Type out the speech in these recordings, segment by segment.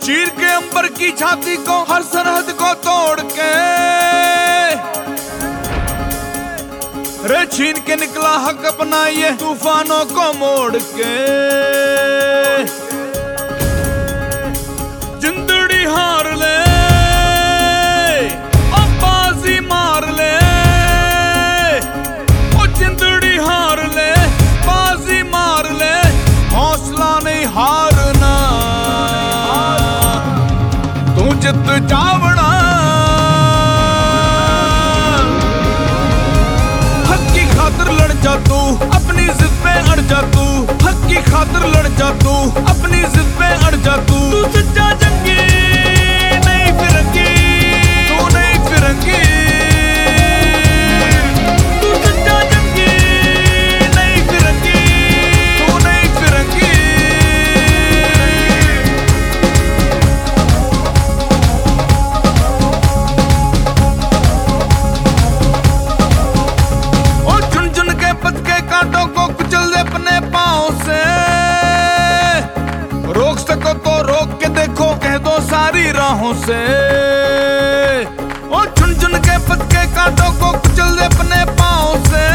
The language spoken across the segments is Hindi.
चीर के अंबर की छाती को, हर सरहद को तोड़ के, रे छीन के निकला हक अपना ये तूफानों को मोड़ के। जिंदड़ी हार ले और बाजी मार ले, ओ जिंदड़ी हार ले बाजी मार ले, हौसला नहीं हारना, तू जित जावड़ा। हक की खातिर लड़ जा तू, अपनी जिद पे अड़ जा तू, हक की खातिर लड़ जा तू, अपनी जिद पे अड़ जा तू। तू सच्चा जंगी नहीं फिरंगी, तू नहीं फिरंगी, तू सच्चा जंगी नहीं फिरंगी, तू नहीं फिरंगी। और चुन चुन के पथ के कांटों को कुचल दे अपने पाँव से, रोक सको तो रोक के देखो, कह दो सारी राहों से। और चुन चुन के पथ के कांटों को कुचल दे अपने पाँव से,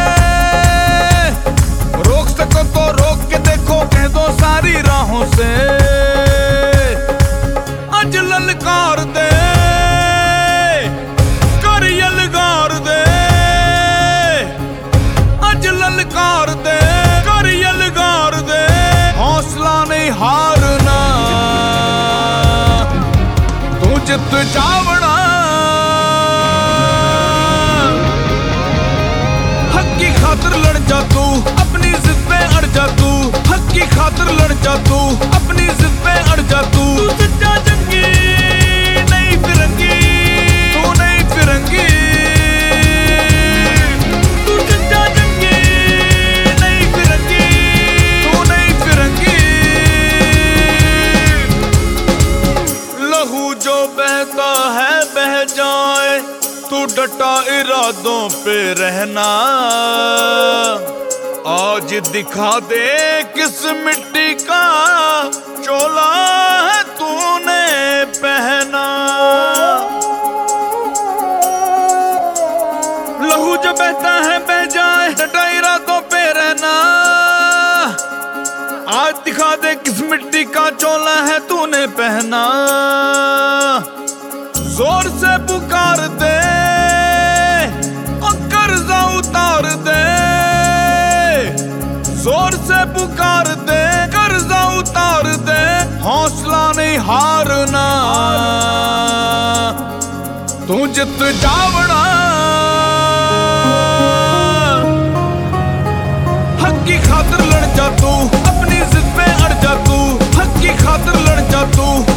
रोक सको तो रोक के देखो, कह दो सारी राहों से। अज ललकार दे कर यलगार दे, अज ललकार दे कर यलगार दे, हौसला नहीं हारना, तू जित जावड़ा। हक की खातिर लड़ जा तू, अपनी जिद पे अड़ जा तू, हक की खातिर लड़ जा तू, अपनी जिद पे अड़ जा तू। तू सच्चा जंगी नहीं फिरंगी, तू नहीं फिरंगी, तू सच्चा जंगी नहीं फिरंगी, तू नहीं फिरंगी। लहू जो बहता है बह जाए, तू डटा इरादों पे रहना, आज दिखा दे किस मिट्टी का चोला है तूने पहना। लहू जो बहता है बह जाए, डटा इरादों पे रहना, आज दिखा दे किस मिट्टी का चोला है तूने पहना। जोर से पुकार दे और कर्जा उतार दे, जोर से पुकार दे कर्जा उतार दे, हौसला नहीं हारना, तू जित जावड़ा। हक की खातिर लड़ जा तू, अपनी जिद पे अड़ जा तू, हक की खातिर लड़ जा तू,